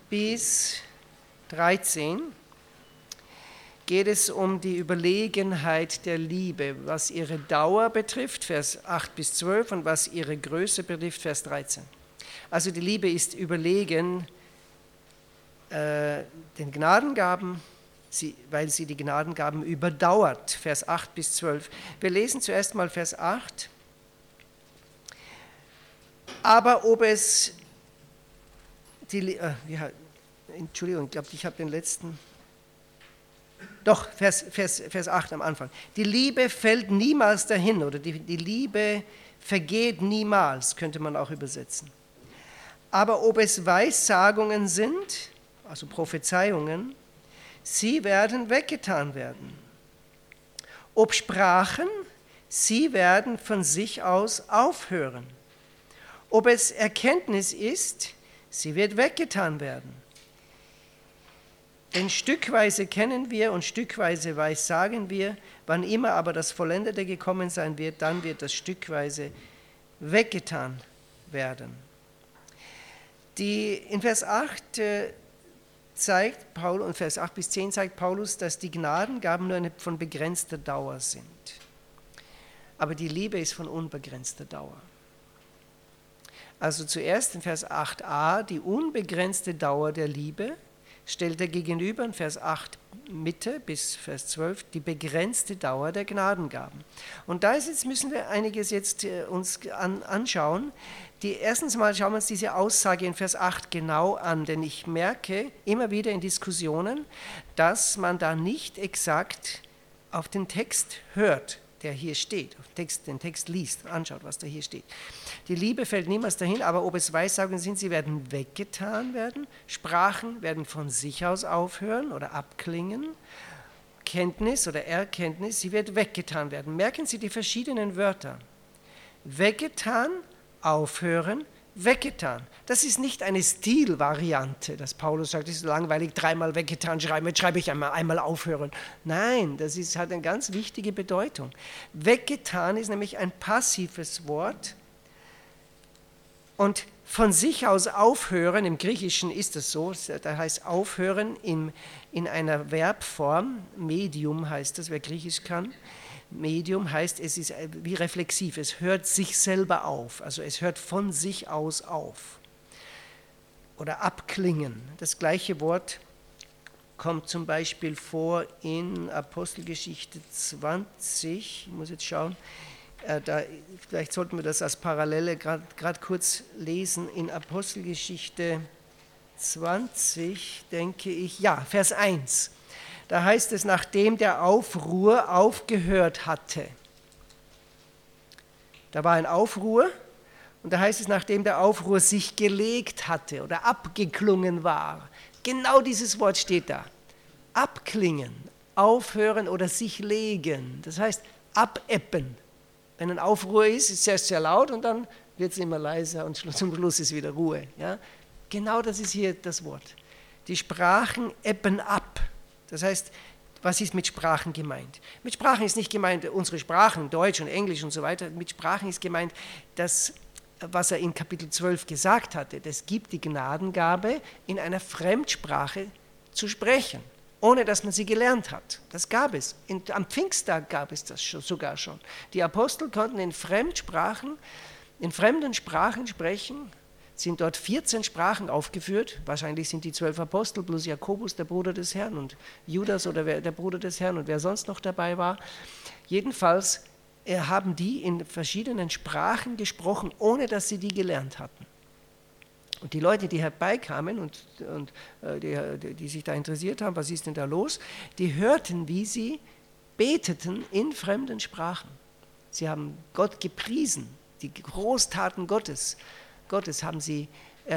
bis 13 geht es um die Überlegenheit der Liebe, was ihre Dauer betrifft, Vers 8 bis 12, und was ihre Größe betrifft, Vers 13. Also die Liebe ist überlegen den Gnadengaben, weil sie die Gnadengaben überdauert, Vers 8 bis 12. Wir lesen zuerst mal Vers 8. Aber ob es Entschuldigung, ich glaube, ich habe den letzten. Doch, Vers 8 am Anfang. Die Liebe fällt niemals dahin, oder die Liebe vergeht niemals, könnte man auch übersetzen. Aber ob es Weissagungen sind, also Prophezeiungen, sie werden weggetan werden. Ob Sprachen, sie werden von sich aus aufhören. Ob es Erkenntnis ist, sie wird weggetan werden. Denn stückweise kennen wir und stückweise weissagen wir, wann immer aber das Vollendete gekommen sein wird, dann wird das stückweise weggetan werden. In Vers 8 zeigt Paulus, und Vers 8 bis 10 zeigt Paulus, dass die Gnadengaben nur von begrenzter Dauer sind. Aber die Liebe ist von unbegrenzter Dauer. Also zuerst in Vers 8a die unbegrenzte Dauer der Liebe, stellt er gegenüber in Vers 8 Mitte bis Vers 12 die begrenzte Dauer der Gnadengaben. Und da müssen wir einiges jetzt uns anschauen. Erstens mal schauen wir uns diese Aussage in Vers 8 genau an, denn ich merke immer wieder in Diskussionen, dass man da nicht exakt auf den Text hört, der hier steht, den Text liest, anschaut, was da hier steht. Die Liebe fällt niemals dahin, aber ob es Weissagungen sind, sie werden weggetan werden. Sprachen werden von sich aus aufhören oder abklingen. Kenntnis oder Erkenntnis, sie wird weggetan werden. Merken Sie die verschiedenen Wörter. Weggetan, aufhören, weggetan. Das ist nicht eine Stilvariante, dass Paulus sagt, es ist langweilig, dreimal weggetan schreiben, jetzt schreibe ich einmal aufhören. Nein, das hat eine ganz wichtige Bedeutung. Weggetan ist nämlich ein passives Wort und von sich aus aufhören, im Griechischen ist es so, da heißt aufhören in einer Verbform, Medium heißt das, wer Griechisch kann. Medium heißt, es ist wie reflexiv, es hört sich selber auf, also es hört von sich aus auf. Oder abklingen. Das gleiche Wort kommt zum Beispiel vor in Apostelgeschichte 20, ich muss jetzt schauen, vielleicht sollten wir das als Parallele gerade kurz lesen, in Apostelgeschichte 20, denke ich, ja, Vers 1. Da heißt es, nachdem der Aufruhr aufgehört hatte. Da war ein Aufruhr und da heißt es, nachdem der Aufruhr sich gelegt hatte oder abgeklungen war. Genau dieses Wort steht da. Abklingen, aufhören oder sich legen. Das heißt abebben. Wenn ein Aufruhr ist es erst sehr laut und dann wird es immer leiser und zum Schluss ist wieder Ruhe. Ja? Genau das ist hier das Wort. Die Sprachen ebben ab. Das heißt, was ist mit Sprachen gemeint? Mit Sprachen ist nicht gemeint unsere Sprachen, Deutsch und Englisch und so weiter. Mit Sprachen ist gemeint, das, was er in Kapitel 12 gesagt hatte. Es gibt die Gnadengabe, in einer Fremdsprache zu sprechen, ohne dass man sie gelernt hat. Das gab es. Am Pfingsttag gab es das sogar schon. Die Apostel konnten in fremden Sprachen sprechen. Sind dort 14 Sprachen aufgeführt, wahrscheinlich sind die 12 Apostel plus Jakobus, der Bruder des Herrn, und Judas oder der Bruder des Herrn und wer sonst noch dabei war. Jedenfalls haben die in verschiedenen Sprachen gesprochen, ohne dass sie die gelernt hatten. Und die Leute, die herbeikamen und die sich da interessiert haben, was ist denn da los, die hörten, wie sie beteten in fremden Sprachen. Sie haben Gott gepriesen, die Großtaten Gottes haben sie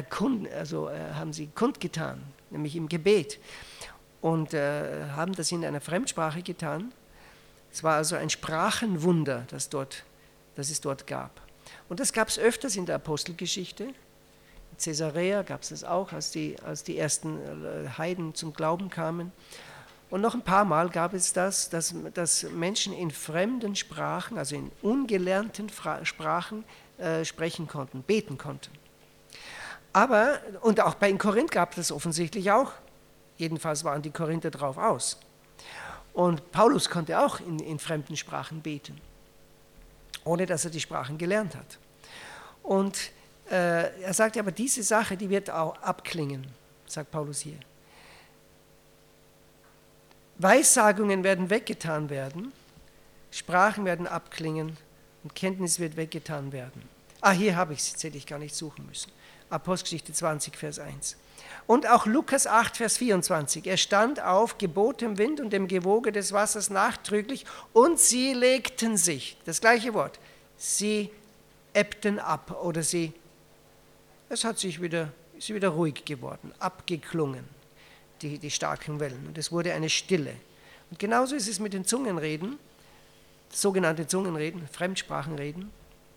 kundgetan, nämlich im Gebet, und haben das in einer Fremdsprache getan. Es war also ein Sprachenwunder, das es dort gab. Und das gab es öfters in der Apostelgeschichte. In Caesarea gab es das auch, als die ersten Heiden zum Glauben kamen. Und noch ein paar Mal gab es das, dass Menschen in fremden Sprachen, also in ungelernten Sprachen, sprechen konnten, beten konnten. Aber, und auch bei Korinth gab es das offensichtlich auch, jedenfalls waren die Korinther drauf aus. Und Paulus konnte auch in fremden Sprachen beten, ohne dass er die Sprachen gelernt hat. Und er sagt, aber diese Sache, die wird auch abklingen, sagt Paulus hier. Weissagungen werden weggetan werden, Sprachen werden abklingen und Kenntnis wird weggetan werden. Hier habe ich es, jetzt hätte ich gar nicht suchen müssen. Apostelgeschichte 20, Vers 1. Und auch Lukas 8, Vers 24. Er stand auf, gebot dem Wind und dem Gewoge des Wassers nachdrücklich und sie legten sich, das gleiche Wort, sie ebbten ab oder es ist wieder ruhig geworden, abgeklungen, die starken Wellen. Und es wurde eine Stille. Und genauso ist es mit den Zungenreden, sogenannte Zungenreden, Fremdsprachenreden.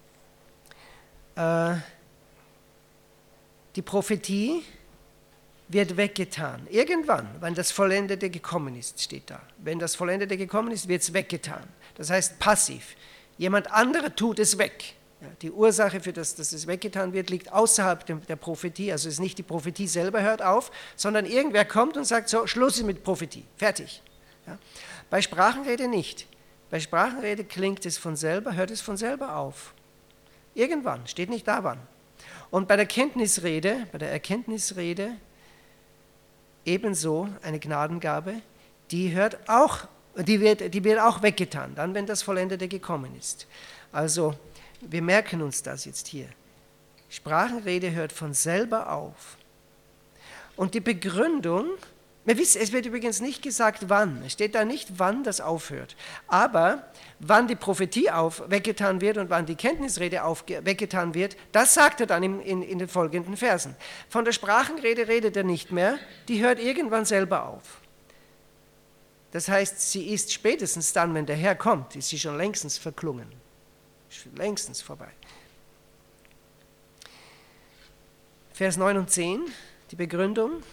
Die Prophetie wird weggetan. Irgendwann, wenn das Vollendete gekommen ist, steht da. Wenn das Vollendete gekommen ist, wird es weggetan. Das heißt passiv. Jemand anderer tut es weg. Ja, die Ursache für das, dass es weggetan wird, liegt außerhalb der Prophetie. Also es ist nicht die Prophetie selber hört auf, sondern irgendwer kommt und sagt, so, Schluss mit Prophetie, fertig. Ja. Bei Sprachenrede nicht. Bei Sprachenrede klingt es von selber, hört es von selber auf. Irgendwann, steht nicht da wann. Und bei der Erkenntnisrede ebenso eine Gnadengabe, die wird auch weggetan, dann, wenn das Vollendete gekommen ist. Also, wir merken uns das jetzt hier. Sprachenrede hört von selber auf. Und die Begründung, es wird übrigens nicht gesagt, wann. Es steht da nicht, wann das aufhört. Aber wann die Prophetie weggetan wird und wann die Kenntnisrede weggetan wird, das sagt er dann in den folgenden Versen. Von der Sprachenrede redet er nicht mehr, die hört irgendwann selber auf. Das heißt, sie ist spätestens dann, wenn der Herr kommt, ist sie schon längstens verklungen. Längstens vorbei. Vers 9 und 10, die Begründung.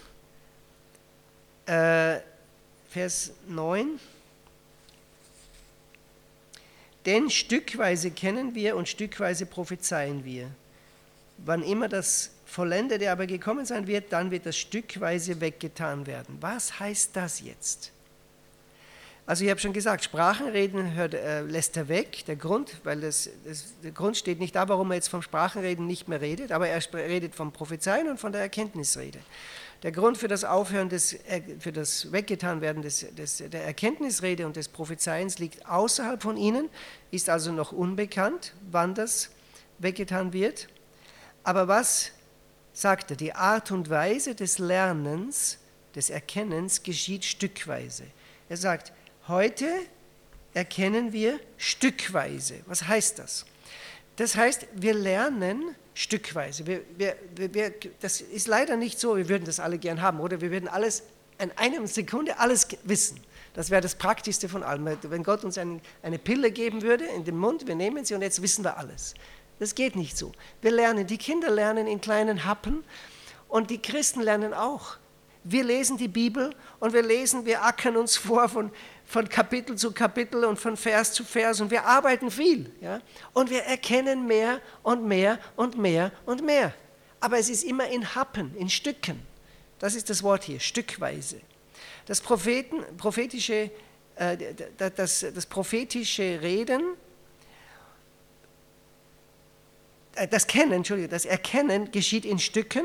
Vers 9. Denn stückweise kennen wir und stückweise prophezeien wir. Wann immer das Vollendete aber gekommen sein wird, dann wird das stückweise weggetan werden. Was heißt das jetzt? Also ich habe schon gesagt, Sprachenreden lässt er weg, der Grund, weil der Grund steht nicht da, warum er jetzt vom Sprachenreden nicht mehr redet, aber er redet vom Prophezeien und von der Erkenntnisrede. Der Grund für das Aufhören, für das Weggetanwerden der Erkenntnisrede und des Prophezeiens liegt außerhalb von ihnen, ist also noch unbekannt, wann das weggetan wird. Aber was sagt er? Die Art und Weise des Lernens, des Erkennens geschieht stückweise. Er sagt, heute erkennen wir stückweise. Was heißt das? Das heißt, wir lernen stückweise. Das ist leider nicht so, wir würden das alle gern haben, oder? Wir würden alles in einer Sekunde alles wissen. Das wäre das Praktischste von allem. Wenn Gott uns eine Pille geben würde in den Mund, wir nehmen sie und jetzt wissen wir alles. Das geht nicht so. Wir lernen, die Kinder lernen in kleinen Happen und die Christen lernen auch. Wir lesen die Bibel und wir ackern uns vor von Kapitel zu Kapitel und von Vers zu Vers und wir arbeiten viel. Ja? Und wir erkennen mehr und mehr und mehr und mehr. Aber es ist immer in Happen, in Stücken. Das ist das Wort hier, stückweise. Das prophetische Reden, das Erkennen geschieht in Stücken.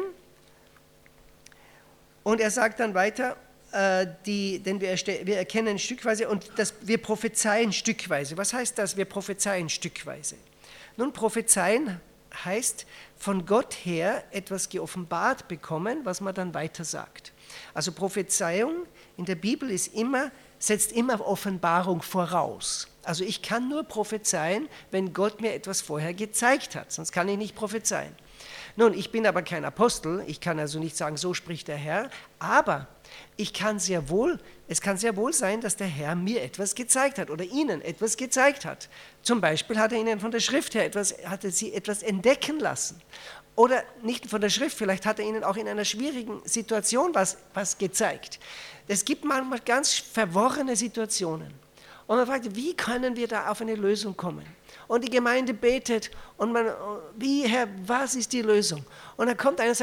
Und er sagt dann weiter, denn wir erkennen stückweise und wir prophezeien stückweise. Was heißt das, wir prophezeien stückweise? Nun, prophezeien heißt von Gott her etwas geoffenbart bekommen, was man dann weiter sagt. Also Prophezeiung in der Bibel setzt immer Offenbarung voraus. Also ich kann nur prophezeien, wenn Gott mir etwas vorher gezeigt hat, sonst kann ich nicht prophezeien. Nun, ich bin aber kein Apostel, ich kann also nicht sagen, so spricht der Herr, aber es kann sehr wohl sein, dass der Herr mir etwas gezeigt hat oder Ihnen etwas gezeigt hat. Zum Beispiel hat er Ihnen von der Schrift her Sie etwas entdecken lassen. Oder nicht von der Schrift, vielleicht hat er Ihnen auch in einer schwierigen Situation was gezeigt. Es gibt manchmal ganz verworrene Situationen. Und man fragt, wie können wir da auf eine Lösung kommen? Und die Gemeinde betet und Herr, was ist die Lösung? Und dann kommt einer und sagt,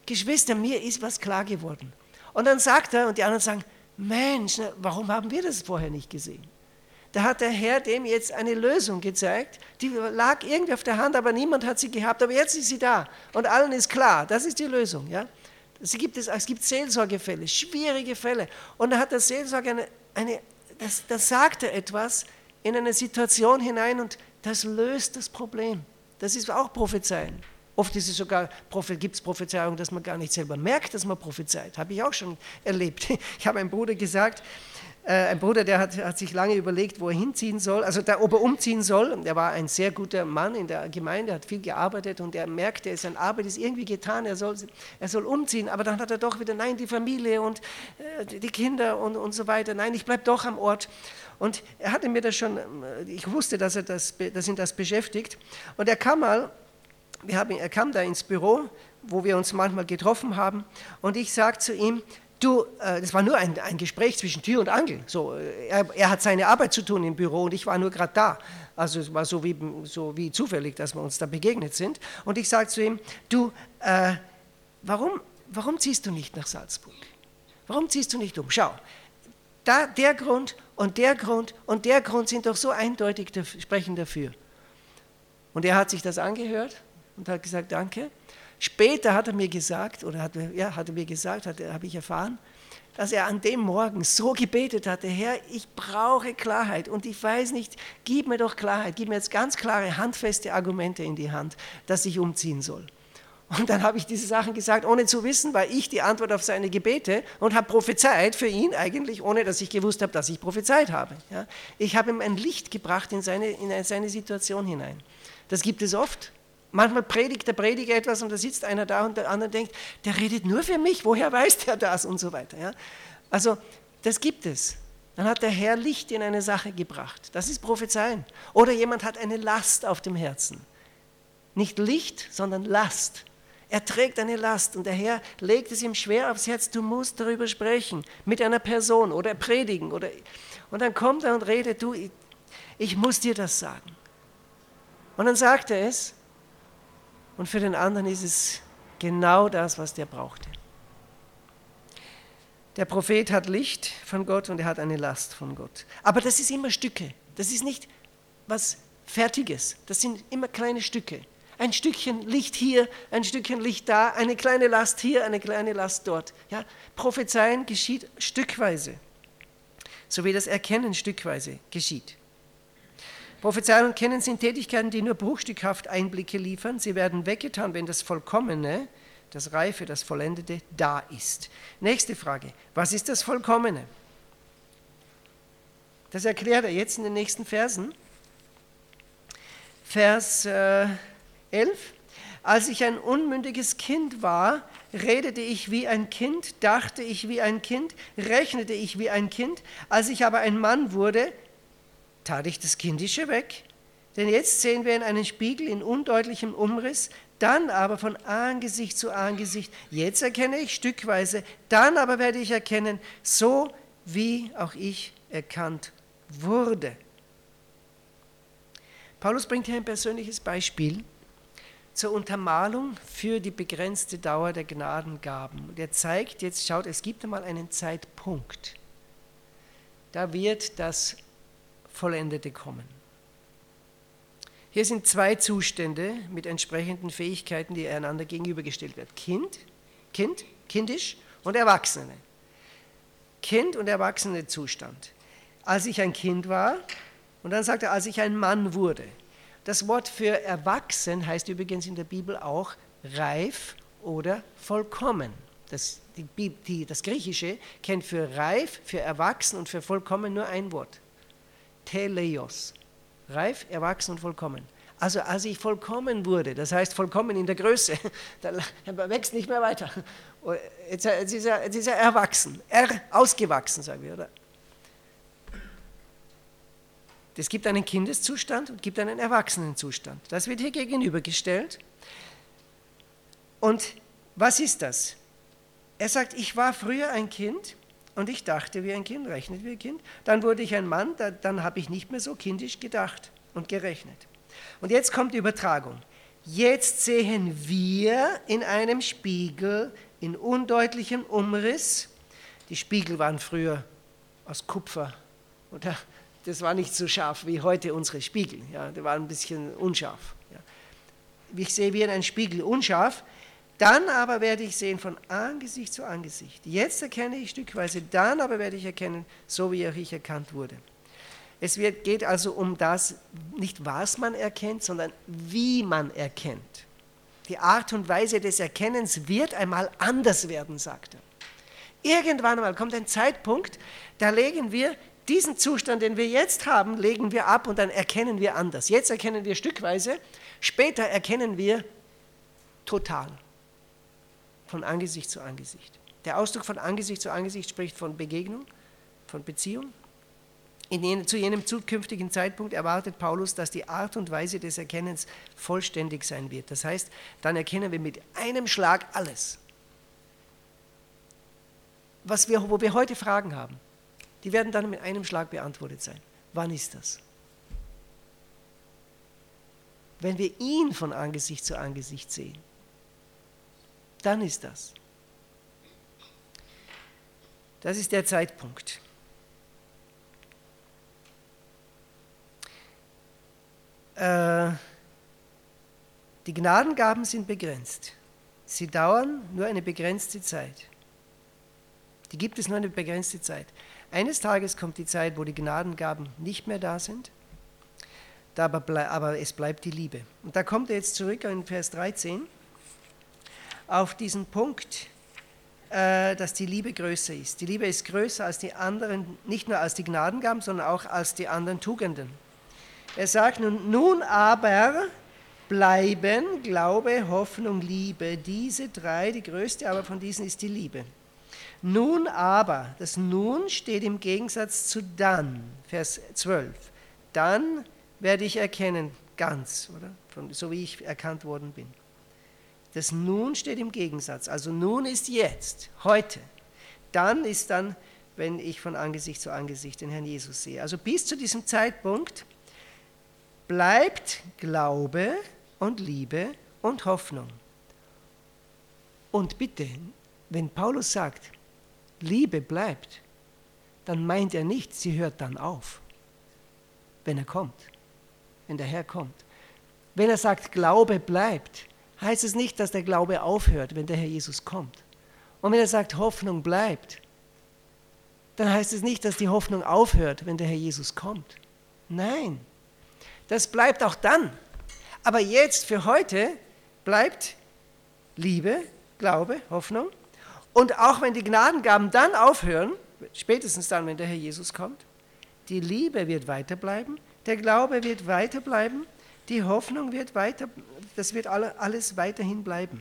Geschwister, mir ist was klar geworden. Und dann sagt er, und die anderen sagen, Mensch, warum haben wir das vorher nicht gesehen? Da hat der Herr dem jetzt eine Lösung gezeigt, die lag irgendwie auf der Hand, aber niemand hat sie gehabt, aber jetzt ist sie da und allen ist klar, das ist die Lösung. Ja? Es gibt Seelsorgefälle, schwierige Fälle und da hat der Seelsorger das sagt er etwas in eine Situation hinein und das löst das Problem. Das ist auch Prophezeien. Oft ist es sogar, gibt es Prophezeiungen, dass man gar nicht selber merkt, dass man prophezeit. Habe ich auch schon erlebt. Ich habe einem Bruder gesagt, der hat sich lange überlegt, wo er hinziehen soll, also ob er umziehen soll. Er war ein sehr guter Mann in der Gemeinde, hat viel gearbeitet und er merkte, seine Arbeit ist irgendwie getan, er soll umziehen, aber dann hat er doch wieder, nein, die Familie und die Kinder und so weiter, nein, ich bleibe doch am Ort. Und er hatte mir das schon, ich wusste, dass ihn das beschäftigt. Und er kam da ins Büro, wo wir uns manchmal getroffen haben und ich sagte zu ihm, du, das war nur ein Gespräch zwischen Tür und Angel. So, er hat seine Arbeit zu tun im Büro und ich war nur gerade da. Also es war so wie zufällig, dass wir uns da begegnet sind. Und ich sagte zu ihm, du, warum ziehst du nicht nach Salzburg? Warum ziehst du nicht um? Schau, der Grund und der Grund und der Grund sind doch so eindeutig, sprechen dafür. Und er hat sich das angehört und hat gesagt, danke. Später hat er mir gesagt, habe ich erfahren, dass er an dem Morgen so gebetet hatte, Herr, ich brauche Klarheit und ich weiß nicht, gib mir doch Klarheit, gib mir jetzt ganz klare, handfeste Argumente in die Hand, dass ich umziehen soll. Und dann habe ich diese Sachen gesagt, ohne zu wissen, war ich die Antwort auf seine Gebete und habe prophezeit für ihn eigentlich, ohne dass ich gewusst habe, dass ich prophezeit habe. Ja? Ich habe ihm ein Licht gebracht in seine Situation hinein. Das gibt es oft. Manchmal predigt der Prediger etwas und da sitzt einer da und der andere denkt, der redet nur für mich, woher weiß der das und so weiter. Ja? Also das gibt es. Dann hat der Herr Licht in eine Sache gebracht. Das ist Prophezeien. Oder jemand hat eine Last auf dem Herzen. Nicht Licht, sondern Last. Er trägt eine Last und der Herr legt es ihm schwer aufs Herz, du musst darüber sprechen, mit einer Person oder predigen. Und dann kommt er und redet, du, ich muss dir das sagen. Und dann sagt er es. Und für den anderen ist es genau das, was der brauchte. Der Prophet hat Licht von Gott und er hat eine Last von Gott. Aber das ist immer Stücke. Das ist nicht was Fertiges. Das sind immer kleine Stücke. Ein Stückchen Licht hier, ein Stückchen Licht da, eine kleine Last hier, eine kleine Last dort. Ja? Prophezeien geschieht stückweise, so wie das Erkennen stückweise geschieht. Prophezeien und Kennen sind Tätigkeiten, die nur bruchstückhaft Einblicke liefern. Sie werden weggetan, wenn das Vollkommene, das Reife, das Vollendete da ist. Nächste Frage. Was ist das Vollkommene? Das erklärt er jetzt in den nächsten Versen. Vers 11. Als ich ein unmündiges Kind war, redete ich wie ein Kind, dachte ich wie ein Kind, rechnete ich wie ein Kind. Als ich aber ein Mann wurde, tat ich das Kindische weg, denn jetzt sehen wir in einen Spiegel in undeutlichem Umriss, dann aber von Angesicht zu Angesicht. Jetzt erkenne ich stückweise, dann aber werde ich erkennen, so wie auch ich erkannt wurde. Paulus bringt hier ein persönliches Beispiel zur Untermalung für die begrenzte Dauer der Gnadengaben. Und er zeigt, jetzt schaut, es gibt einmal einen Zeitpunkt. Da wird das Vollendete kommen. Hier sind zwei Zustände mit entsprechenden Fähigkeiten, die einander gegenübergestellt werden. Kindisch und Erwachsene. Kind und erwachsene Zustand. Als ich ein Kind war, und dann sagt er, als ich ein Mann wurde. Das Wort für erwachsen heißt übrigens in der Bibel auch reif oder vollkommen. Das Griechische kennt für reif, für erwachsen und für vollkommen nur ein Wort. Teleios, reif, erwachsen und vollkommen. Also als ich vollkommen wurde, das heißt vollkommen in der Größe, dann wächst nicht mehr weiter. Jetzt ist er erwachsen, ausgewachsen, sagen wir, oder? Es gibt einen Kindeszustand und gibt einen Erwachsenenzustand. Das wird hier gegenübergestellt. Und was ist das? Er sagt, ich war früher ein Kind, und ich dachte wie ein Kind, rechnete wie ein Kind. Dann wurde ich ein Mann, dann habe ich nicht mehr so kindisch gedacht und gerechnet. Und jetzt kommt die Übertragung. Jetzt sehen wir in einem Spiegel in undeutlichem Umriss. Die Spiegel waren früher aus Kupfer. Oder das war nicht so scharf wie heute unsere Spiegel. Ja, die waren ein bisschen unscharf. Ja. Ich sehe wie in einem Spiegel unscharf. Dann aber werde ich sehen von Angesicht zu Angesicht. Jetzt erkenne ich stückweise, dann aber werde ich erkennen, so wie ich erkannt wurde. Geht also um das, nicht was man erkennt, sondern wie man erkennt. Die Art und Weise des Erkennens wird einmal anders werden, sagt er. Irgendwann einmal kommt ein Zeitpunkt, da legen wir diesen Zustand, den wir jetzt haben, legen wir ab und dann erkennen wir anders. Jetzt erkennen wir stückweise, später erkennen wir total, von Angesicht zu Angesicht. Der Ausdruck von Angesicht zu Angesicht spricht von Begegnung, von Beziehung. Zu jenem zukünftigen Zeitpunkt erwartet Paulus, dass die Art und Weise des Erkennens vollständig sein wird. Das heißt, dann erkennen wir mit einem Schlag alles. Wo wir heute Fragen haben, die werden dann mit einem Schlag beantwortet sein. Wann ist das? Wenn wir ihn von Angesicht zu Angesicht sehen, dann ist das. Das ist der Zeitpunkt. Die Gnadengaben sind begrenzt. Sie dauern nur eine begrenzte Zeit. Die gibt es nur eine begrenzte Zeit. Eines Tages kommt die Zeit, wo die Gnadengaben nicht mehr da sind, aber es bleibt die Liebe. Und da kommt er jetzt zurück in Vers 13 auf diesen Punkt, dass die Liebe größer ist. Die Liebe ist größer als die anderen, nicht nur als die Gnadengaben, sondern auch als die anderen Tugenden. Er sagt nun aber bleiben Glaube, Hoffnung, Liebe. Diese drei, die größte aber von diesen ist die Liebe. Nun aber, das Nun steht im Gegensatz zu dann, Vers 12. Dann werde ich erkennen, ganz, oder? So wie ich erkannt worden bin. Das Nun steht im Gegensatz, also nun ist jetzt, heute. Dann ist dann, wenn ich von Angesicht zu Angesicht den Herrn Jesus sehe. Also bis zu diesem Zeitpunkt bleibt Glaube und Liebe und Hoffnung. Und bitte, wenn Paulus sagt, Liebe bleibt, dann meint er nicht, sie hört dann auf, wenn er kommt, wenn der Herr kommt. Wenn er sagt, Glaube bleibt, heißt es nicht, dass der Glaube aufhört, wenn der Herr Jesus kommt. Und wenn er sagt, Hoffnung bleibt, dann heißt es nicht, dass die Hoffnung aufhört, wenn der Herr Jesus kommt. Nein. Das bleibt auch dann. Aber jetzt, für heute, bleibt Liebe, Glaube, Hoffnung. Und auch wenn die Gnadengaben dann aufhören, spätestens dann, wenn der Herr Jesus kommt, die Liebe wird weiterbleiben, der Glaube wird weiterbleiben, die Hoffnung wird weiter, das wird alles weiterhin bleiben.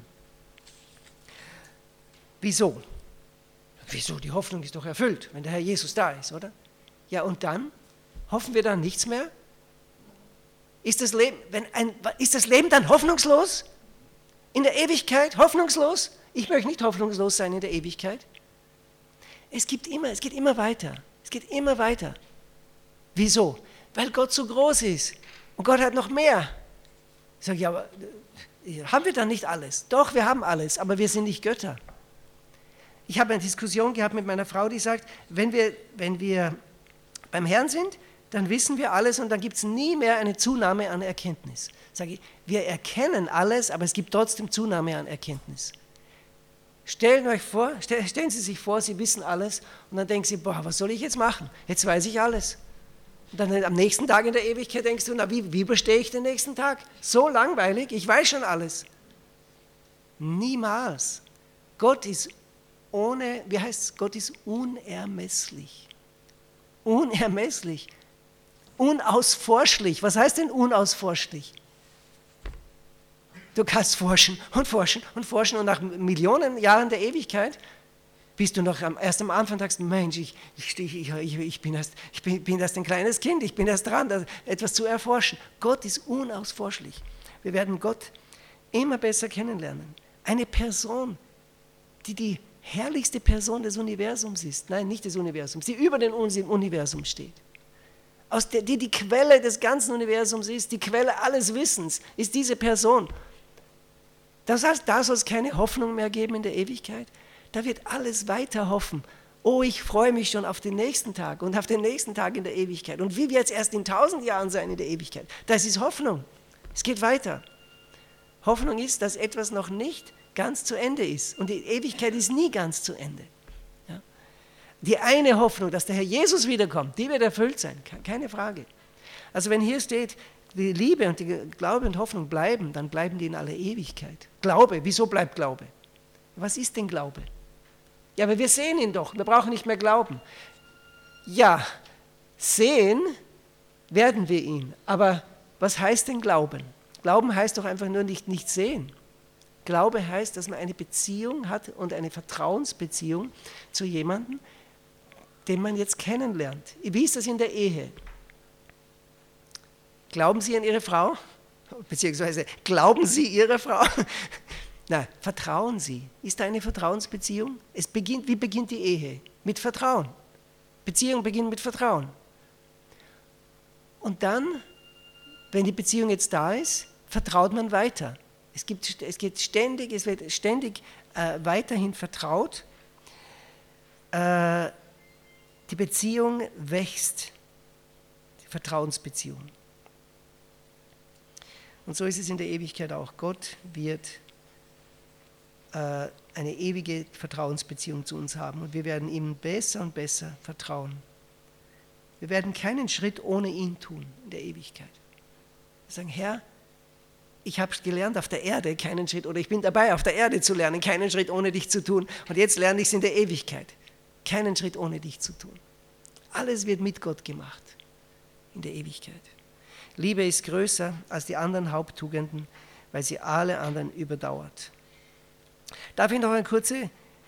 Wieso? Wieso? Die Hoffnung ist doch erfüllt, wenn der Herr Jesus da ist, oder? Ja, und dann? Hoffen wir dann nichts mehr? Ist das Leben dann hoffnungslos? In der Ewigkeit hoffnungslos? Ich möchte nicht hoffnungslos sein in der Ewigkeit. Es geht immer weiter. Es geht immer weiter. Wieso? Weil Gott so groß ist. Und Gott hat noch mehr. Ich sage, ja, aber haben wir dann nicht alles? Doch, wir haben alles, aber wir sind nicht Götter. Ich habe eine Diskussion gehabt mit meiner Frau, die sagt, wenn wir beim Herrn sind, dann wissen wir alles und dann gibt es nie mehr eine Zunahme an Erkenntnis. Sage ich, wir erkennen alles, aber es gibt trotzdem Zunahme an Erkenntnis. Stellen Sie sich vor, Sie wissen alles und dann denken Sie, boah, was soll ich jetzt machen? Jetzt weiß ich alles. Und dann am nächsten Tag in der Ewigkeit denkst du, na, wie überstehe ich den nächsten Tag? So langweilig, ich weiß schon alles. Niemals. Gott ist Gott ist unermesslich. Unermesslich. Unausforschlich. Was heißt denn unausforschlich? Du kannst forschen und forschen und forschen und nach Millionen Jahren der Ewigkeit bist du noch erst am Anfang sagst, Mensch, ich bin erst ein kleines Kind, ich bin erst dran, etwas zu erforschen. Gott ist unausforschlich. Wir werden Gott immer besser kennenlernen. Eine Person, die herrlichste Person des Universums ist, nein, nicht des Universums, die über dem Universum steht. Die Quelle des ganzen Universums ist, die Quelle alles Wissens, ist diese Person. Das heißt, da soll es keine Hoffnung mehr geben in der Ewigkeit. Da wird alles weiter hoffen. Oh, ich freue mich schon auf den nächsten Tag und auf den nächsten Tag in der Ewigkeit. Und wie wird es erst in 1000 Jahren sein in der Ewigkeit? Das ist Hoffnung. Es geht weiter. Hoffnung ist, dass etwas noch nicht ganz zu Ende ist. Und die Ewigkeit ist nie ganz zu Ende. Ja? Die eine Hoffnung, dass der Herr Jesus wiederkommt, die wird erfüllt sein. Keine Frage. Also wenn hier steht, die Liebe und die Glaube und Hoffnung bleiben, dann bleiben die in aller Ewigkeit. Glaube, wieso bleibt Glaube? Was ist denn Glaube? Ja, aber wir sehen ihn doch, wir brauchen nicht mehr glauben. Ja, sehen werden wir ihn, aber was heißt denn Glauben? Glauben heißt doch einfach nur nicht sehen. Glaube heißt, dass man eine Beziehung hat und eine Vertrauensbeziehung zu jemandem, den man jetzt kennenlernt. Wie ist das in der Ehe? Glauben Sie an Ihre Frau? Beziehungsweise glauben Sie Ihrer Frau? Nein, vertrauen Sie. Ist da eine Vertrauensbeziehung? Wie beginnt die Ehe? Mit Vertrauen. Beziehung beginnt mit Vertrauen. Und dann, wenn die Beziehung jetzt da ist, vertraut man weiter. Es wird ständig weiterhin vertraut. Die Beziehung wächst, die Vertrauensbeziehung. Und so ist es in der Ewigkeit auch. Gott wird eine ewige Vertrauensbeziehung zu uns haben und wir werden ihm besser und besser vertrauen. Wir werden keinen Schritt ohne ihn tun in der Ewigkeit. Wir sagen, Herr, ich habe gelernt auf der Erde keinen Schritt, oder ich bin dabei auf der Erde zu lernen, keinen Schritt ohne dich zu tun und jetzt lerne ich es in der Ewigkeit, keinen Schritt ohne dich zu tun. Alles wird mit Gott gemacht in der Ewigkeit. Liebe ist größer als die anderen Haupttugenden, weil sie alle anderen überdauert. Darf ich noch einen kurzen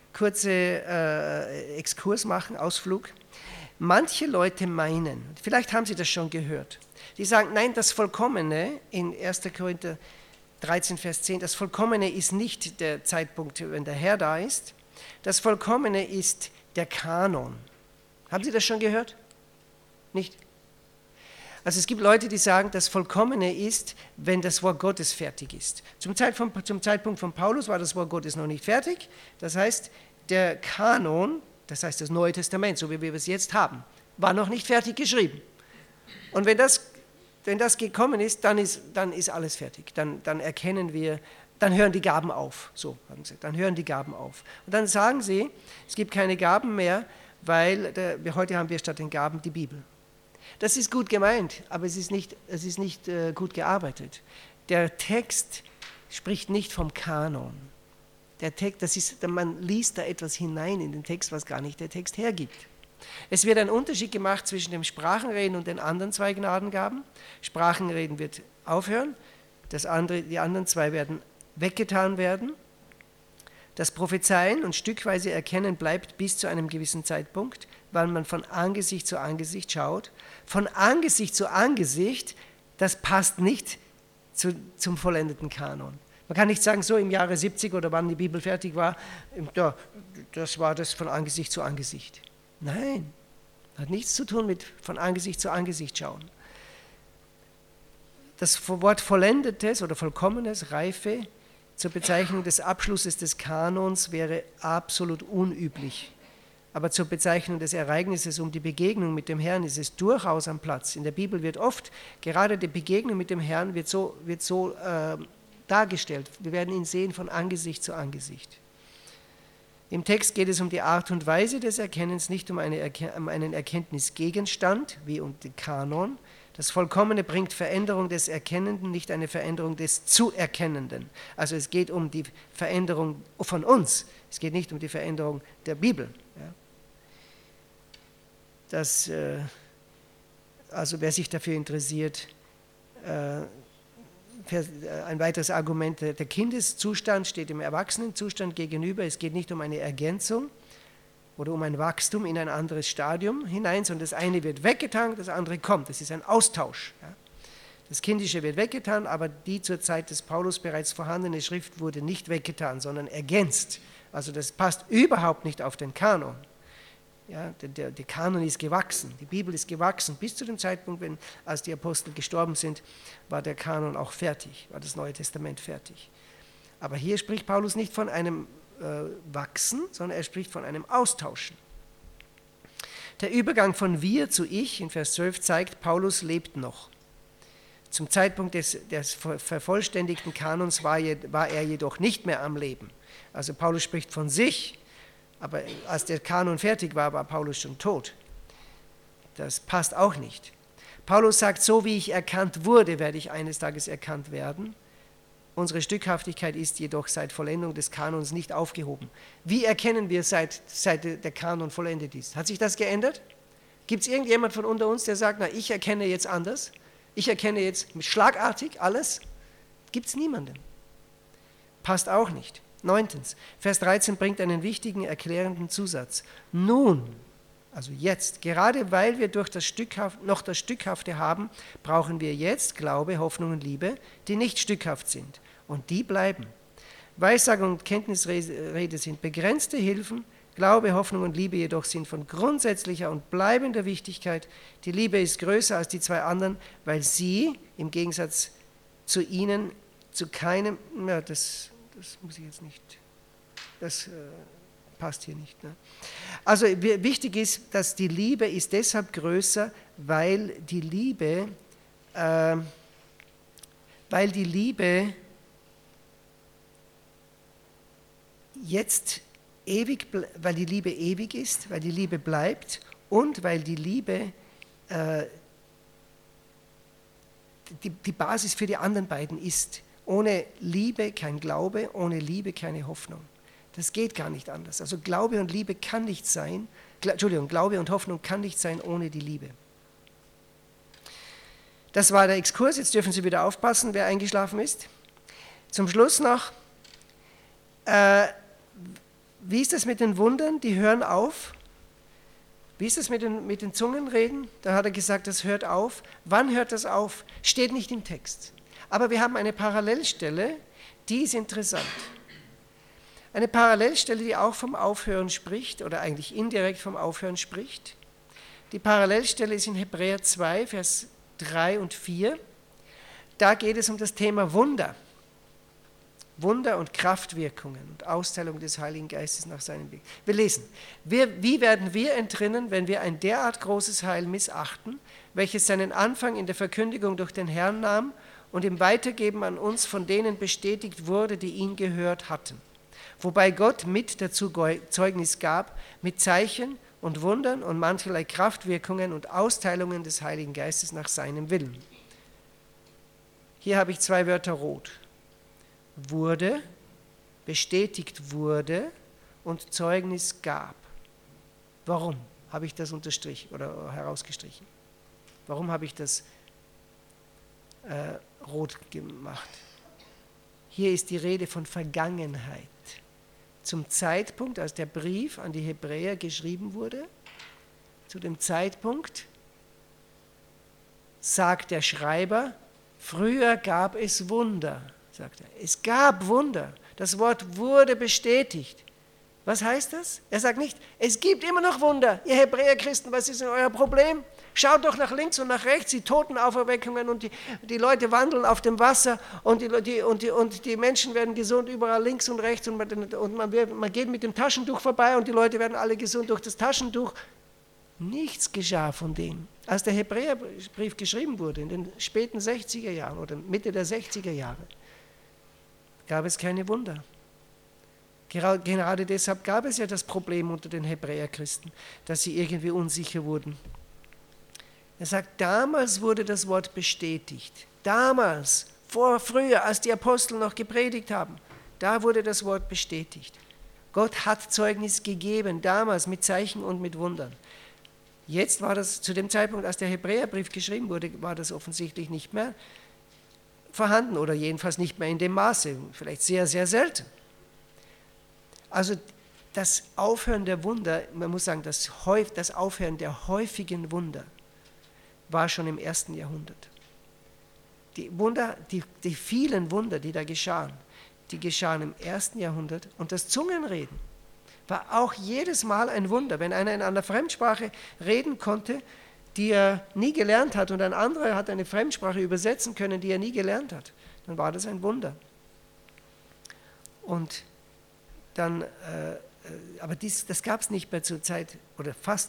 Exkurs machen, Ausflug? Manche Leute meinen, vielleicht haben Sie das schon gehört, die sagen, nein, das Vollkommene in 1. Korinther 13, Vers 10, das Vollkommene ist nicht der Zeitpunkt, wenn der Herr da ist, das Vollkommene ist der Kanon. Haben Sie das schon gehört? Nicht? Also es gibt Leute, die sagen, das Vollkommene ist, wenn das Wort Gottes fertig ist. Zum Zeitpunkt von Paulus war das Wort Gottes noch nicht fertig. Das heißt, der Kanon, das heißt das Neue Testament, so wie wir es jetzt haben, war noch nicht fertig geschrieben. Und wenn das gekommen ist, dann ist alles fertig. Dann erkennen wir, dann hören die Gaben auf. So haben sie, dann hören die Gaben auf. Und dann sagen sie, es gibt keine Gaben mehr, weil heute haben wir statt den Gaben die Bibel. Das ist gut gemeint, aber es ist nicht gut gearbeitet. Der Text spricht nicht vom Kanon. Der Text, man liest da etwas hinein in den Text, was gar nicht der Text hergibt. Es wird ein Unterschied gemacht zwischen dem Sprachenreden und den anderen 2 Gnadengaben. Sprachenreden wird aufhören, die anderen 2 werden weggetan werden. Das Prophezeien und stückweise Erkennen bleibt bis zu einem gewissen Zeitpunkt, weil man von Angesicht zu Angesicht schaut. Von Angesicht zu Angesicht, das passt nicht zum vollendeten Kanon. Man kann nicht sagen, so im Jahre 70 oder wann die Bibel fertig war, das war das von Angesicht zu Angesicht. Nein, hat nichts zu tun mit von Angesicht zu Angesicht schauen. Das Wort Vollendetes oder Vollkommenes, Reife, zur Bezeichnung des Abschlusses des Kanons wäre absolut unüblich. Aber zur Bezeichnung des Ereignisses um die Begegnung mit dem Herrn ist es durchaus am Platz. In der Bibel wird oft gerade die Begegnung mit dem Herrn wird so dargestellt. Wir werden ihn sehen von Angesicht zu Angesicht. Im Text geht es um die Art und Weise des Erkennens, nicht um einen Erkenntnisgegenstand, wie um den Kanon. Das Vollkommene bringt Veränderung des Erkennenden, nicht eine Veränderung des Zu-Erkennenden. Also es geht um die Veränderung von uns, es geht nicht um die Veränderung der Bibel. Ja. Also wer sich dafür interessiert, ein weiteres Argument, der Kindeszustand steht dem Erwachsenenzustand gegenüber. Es geht nicht um eine Ergänzung oder um ein Wachstum in ein anderes Stadium hinein, sondern das eine wird weggetan, das andere kommt. Das ist ein Austausch. Ja. Das Kindische wird weggetan, aber die zur Zeit des Paulus bereits vorhandene Schrift wurde nicht weggetan, sondern ergänzt. Also das passt überhaupt nicht auf den Kanon. Ja, der Kanon ist gewachsen, die Bibel ist gewachsen. Bis zu dem Zeitpunkt, als die Apostel gestorben sind, war der Kanon auch fertig, war das Neue Testament fertig. Aber hier spricht Paulus nicht von einem Wachsen, sondern er spricht von einem Austauschen. Der Übergang von wir zu ich in Vers 12 zeigt, Paulus lebt noch. Zum Zeitpunkt des vervollständigten Kanons war er jedoch nicht mehr am Leben. Also Paulus spricht von sich, aber als der Kanon fertig war, war Paulus schon tot. Das passt auch nicht. Paulus sagt, so wie ich erkannt wurde, werde ich eines Tages erkannt werden. Unsere Stückhaftigkeit ist jedoch seit Vollendung des Kanons nicht aufgehoben. Wie erkennen wir, seit der Kanon vollendet ist? Hat sich das geändert? Gibt es irgendjemand von unter uns, der sagt, na, ich erkenne jetzt anders? Ich erkenne jetzt schlagartig alles? Gibt es niemanden. Passt auch nicht. 9. Vers 13 bringt einen wichtigen, erklärenden Zusatz. Nun, also jetzt, gerade weil wir durch noch das Stückhafte haben, brauchen wir jetzt Glaube, Hoffnung und Liebe, die nicht stückhaft sind. Und die bleiben. Weissagung und Kenntnisrede sind begrenzte Hilfen, Glaube, Hoffnung und Liebe jedoch sind von grundsätzlicher und bleibender Wichtigkeit. Die Liebe ist größer als die zwei anderen, weil sie im Gegensatz zu ihnen zu keinem, ja, das muss ich jetzt nicht, das passt hier nicht. Ne? Also wichtig ist, dass die Liebe ist deshalb größer, weil die Liebe jetzt ewig, weil die Liebe ewig ist, weil die Liebe bleibt und weil die Liebe die Basis für die anderen beiden ist. Ohne Liebe kein Glaube, ohne Liebe keine Hoffnung. Das geht gar nicht anders. Also Glaube und Liebe kann nicht sein, Glaube und Hoffnung kann nicht sein ohne die Liebe. Das war der Exkurs, jetzt dürfen Sie wieder aufpassen, wer eingeschlafen ist. Zum Schluss noch, wie ist das mit den Wundern? Die hören auf. Wie ist das mit den Zungenreden? Da hat er gesagt, das hört auf. Wann hört das auf? Steht nicht im Text. Aber wir haben eine Parallelstelle, die ist interessant. Eine Parallelstelle, die auch vom Aufhören spricht oder eigentlich indirekt vom Aufhören spricht. Die Parallelstelle ist in Hebräer 2, Vers 3 und 4. Da geht es um das Thema Wunder. Wunder und Kraftwirkungen und Austeilung des Heiligen Geistes nach seinem Weg. Wir lesen, wie werden wir entrinnen, wenn wir ein derart großes Heil missachten, welches seinen Anfang in der Verkündigung durch den Herrn nahm und im Weitergeben an uns von denen bestätigt wurde, die ihn gehört hatten. Wobei Gott mit dazu Zeugnis gab, mit Zeichen und Wundern und mancherlei Kraftwirkungen und Austeilungen des Heiligen Geistes nach seinem Willen. Hier habe ich zwei Wörter rot. Wurde, bestätigt wurde und Zeugnis gab. Warum habe ich das unterstrichen oder herausgestrichen? Warum habe ich das rot gemacht? Hier ist die Rede von Vergangenheit. Zum Zeitpunkt, als der Brief an die Hebräer geschrieben wurde, zu dem Zeitpunkt sagt der Schreiber, früher gab es Wunder. Sagt er. Es gab Wunder. Das Wort wurde bestätigt. Was heißt das? Er sagt nicht, es gibt immer noch Wunder. Ihr Hebräer-Christen, was ist denn euer Problem? Schaut doch nach links und nach rechts, die Totenauferweckungen und die Leute wandeln auf dem Wasser und die Menschen werden gesund überall links und rechts und man geht mit dem Taschentuch vorbei und die Leute werden alle gesund durch das Taschentuch. Nichts geschah von dem. Als der Hebräerbrief geschrieben wurde, in den späten 60er Jahren oder Mitte der 60er Jahre, gab es keine Wunder. Gerade deshalb gab es ja das Problem unter den Hebräerchristen, dass sie irgendwie unsicher wurden. Er sagt, damals wurde das Wort bestätigt. Damals, früher, als die Apostel noch gepredigt haben, da wurde das Wort bestätigt. Gott hat Zeugnis gegeben, damals mit Zeichen und mit Wundern. Jetzt war das, zu dem Zeitpunkt, als der Hebräerbrief geschrieben wurde, war das offensichtlich nicht mehr vorhanden oder jedenfalls nicht mehr in dem Maße, vielleicht sehr, sehr selten. Also das Aufhören der Wunder, man muss sagen, das Aufhören der häufigen Wunder war schon im 1. Jahrhundert. Die vielen Wunder, die da geschahen, die geschahen im 1. Jahrhundert und das Zungenreden war auch jedes Mal ein Wunder. Wenn einer in einer Fremdsprache reden konnte, die er nie gelernt hat und ein anderer hat eine Fremdsprache übersetzen können, die er nie gelernt hat, dann war das ein Wunder. Und dann, aber das gab es nicht mehr zur Zeit, oder fast